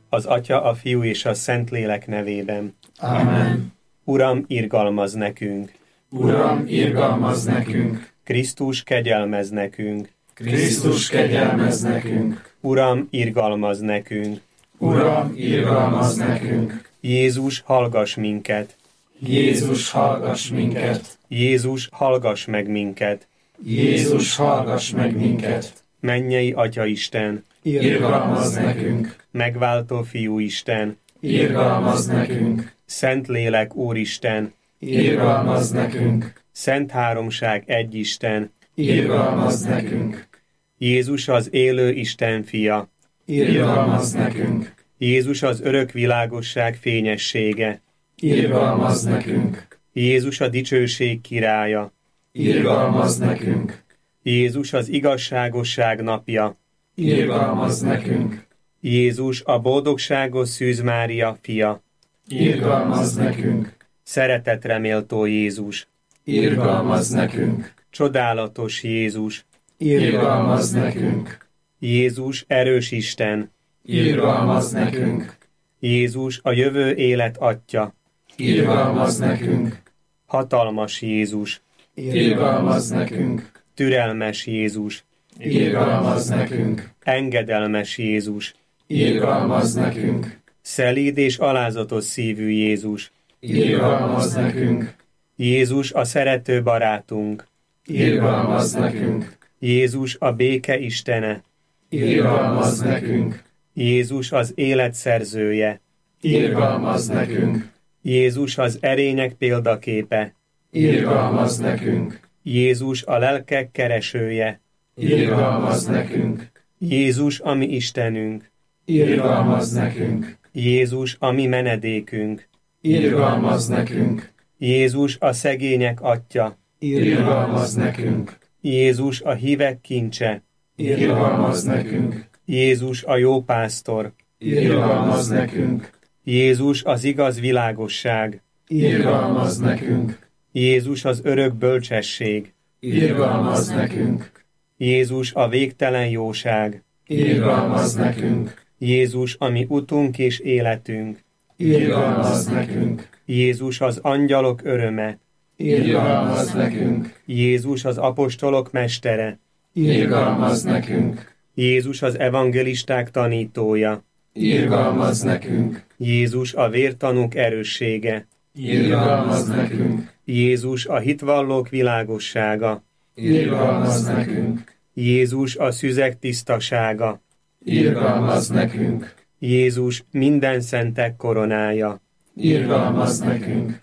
Az Atya, a Fiú és a Szentlélek nevében. Amen. Uram, irgalmazz nekünk! Uram, irgalmazz nekünk! Krisztus, kegyelmezz nekünk! Krisztus, kegyelmezz nekünk! Uram, irgalmazz nekünk! Uram, irgalmazz nekünk! Jézus, hallgass minket! Jézus, hallgass minket! Jézus, hallgass meg minket! Jézus, hallgass meg minket! Mennyei Atya Isten! Irgalmazz nekünk! Megváltó Fiú Isten! Irgalmazz nekünk! Szentlélek Úristen! Irgalmazz nekünk! Szent Háromság egy Isten! Irgalmazz nekünk! Jézus az élő Isten fia! Irgalmazz nekünk! Jézus az örök világosság fényessége! Irgalmazz nekünk! Jézus a dicsőség királya! Irgalmazz nekünk! Jézus az igazságosság napja! Irgalmazz nekünk! Jézus a boldogságos Szűz Mária fia! Irgalmazz nekünk! Szeretetre méltó Jézus! Irgalmazz nekünk! Csodálatos Jézus! Irgalmazz nekünk! Jézus erős Isten! Irgalmazz nekünk! Jézus a jövő élet Atya! Irgalmazz nekünk! Hatalmas Jézus! Irgalmazz nekünk! Türelmes Jézus! Irgalmazz nekünk! Engedelmes Jézus! Irgalmazz nekünk! Szelíd és alázatos szívű Jézus! Irgalmazz nekünk! Jézus a szerető barátunk! Irgalmazz nekünk! Jézus a béke Istene! Irgalmazz nekünk! Jézus az élet szerzője! Irgalmazz nekünk! Jézus az erények példaképe! Irgalmazz nekünk! Jézus a lelkek keresője! Irgalmazz nekünk! Jézus a mi Istenünk! Irgalmazz nekünk! Jézus a mi menedékünk! Irgalmazz nekünk! Jézus a szegények Atya! Irgalmazz nekünk! Jézus a hívek kincse! Irgalmazz nekünk! Jézus a jó pásztor! Irgalmazz nekünk! Jézus az igaz világosság! Irgalmazz nekünk! Jézus az örök bölcsesség! Irgalmazz nekünk! Jézus a végtelen jóság! Irgalmazz nekünk! Jézus a mi utunk és életünk! Irgalmazz nekünk! Jézus az angyalok öröme! Irgalmazz nekünk! Jézus az apostolok mestere! Irgalmazz nekünk! Jézus az evangelisták tanítója! Irgalmazz nekünk! Jézus a vértanúk erőssége! Irgalmazz nekünk! Jézus a hitvallók világossága! Irgalmazz nekünk! Jézus a szüzek tisztasága! Irgalmazz nekünk! Jézus minden szentek koronája! Irgalmazz nekünk!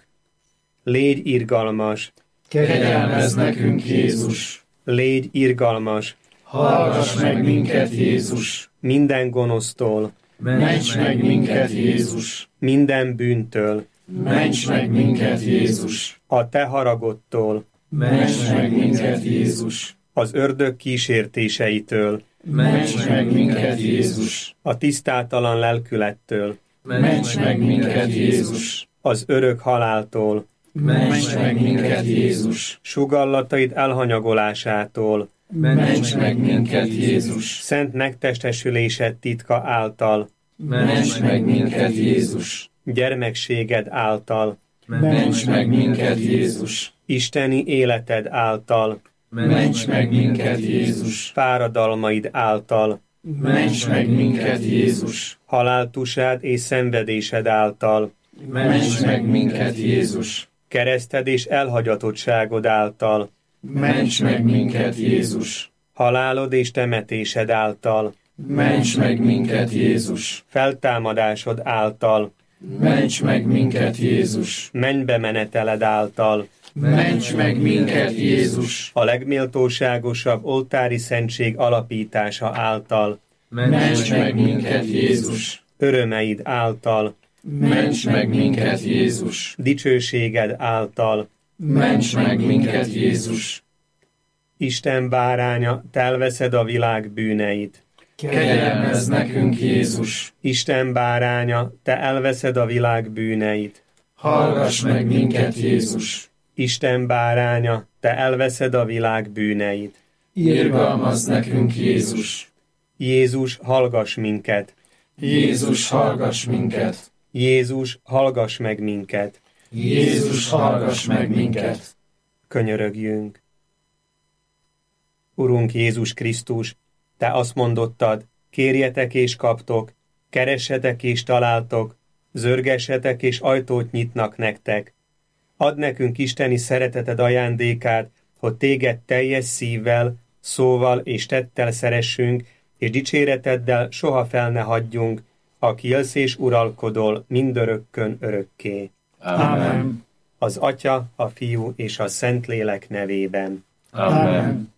Légy irgalmas! Kegyelmezz nekünk, Jézus! Légy irgalmas! Hallgass meg minket, Jézus! Minden gonosztól! Ments meg minket, Jézus! Minden bűntől! Ments meg minket, Jézus! A te haragodtól! Ments meg minket, Jézus! Az ördög kísértéseitől! Ments meg minket, Jézus! A tisztátalan lelkülettől! Ments meg minket, Jézus! Az örök haláltól! Ments meg minket, Jézus! Sugallataid elhanyagolásától! Ments meg minket, Jézus! Szent megtestesülésed titka által! Ments meg minket, Jézus! Gyermekséged által! Ments meg minket, Jézus! Isteni életed által! Ments meg minket, Jézus! Fáradalmaid által! Ments meg minket, Jézus! Haláltusád és szenvedésed által! Ments meg minket, Jézus! Kereszted és elhagyatottságod által! Ments meg minket, Jézus! Halálod és temetésed által! Ments meg minket, Jézus! Feltámadásod által! Ments meg minket, Jézus! Mennybe meneteled által! Ments meg minket, Jézus! A legméltóságosabb oltári szentség alapítása által! Ments meg minket, Jézus! Örömeid által! Ments meg minket, Jézus! Dicsőséged által! Ments meg minket, Jézus! Isten báránya, te elveszed a világ bűneit! Kegyelmezz nekünk, Jézus! Isten báránya, te elveszed a világ bűneit! Hallgass meg minket, Jézus! Isten báránya, te elveszed a világ bűneit! Irgalmazz nekünk, Jézus! Jézus, hallgass minket! Jézus, hallgass minket! Jézus, hallgass meg minket! Jézus, hallgass meg minket! Könyörögjünk! Urunk Jézus Krisztus, Te azt mondottad, kérjetek és kaptok, keressetek és találtok, zörgessetek és ajtót nyitnak nektek. Add nekünk isteni szereteted ajándékát, hogy Téged teljes szívvel, szóval és tettel szeressünk, és dicséreteddel soha fel ne hagyjunk, aki élsz és uralkodol mindörökkön örökké. Amen. Az Atya, a Fiú és a Szentlélek nevében. Amen.